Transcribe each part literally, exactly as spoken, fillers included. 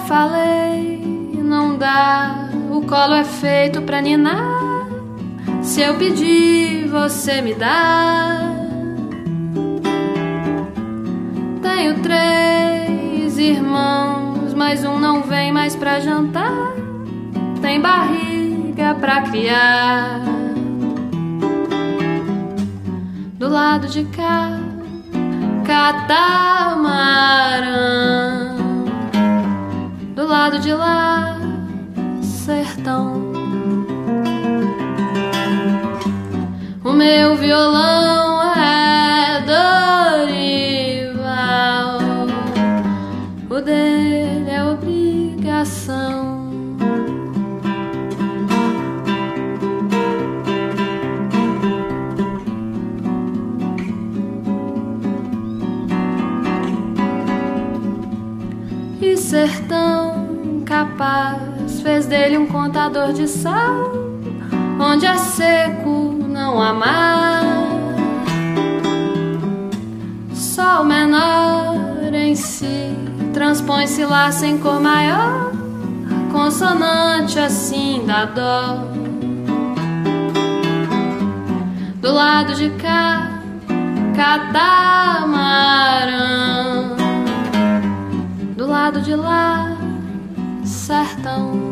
falei, não dá, o colo é feito pra ninar. Se eu pedir, você me dá. Tenho três irmãos, mas um não vem mais pra jantar. Tem barriga pra criar. Do lado de cá, catamarã. Do lado de lá, sertão. O meu violão é Dorival, o dele é obrigação. E sertão capaz fez dele um contador de sal, onde é seco não há mar. Sol menor em si transpõe-se lá sem cor maior, consonante assim dá dó. Do lado de cá, catamarã. Do lado de lá, sertão.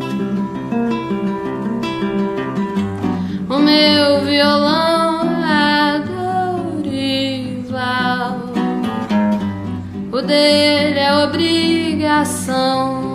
O meu violão é Dorival, o dele é obrigação.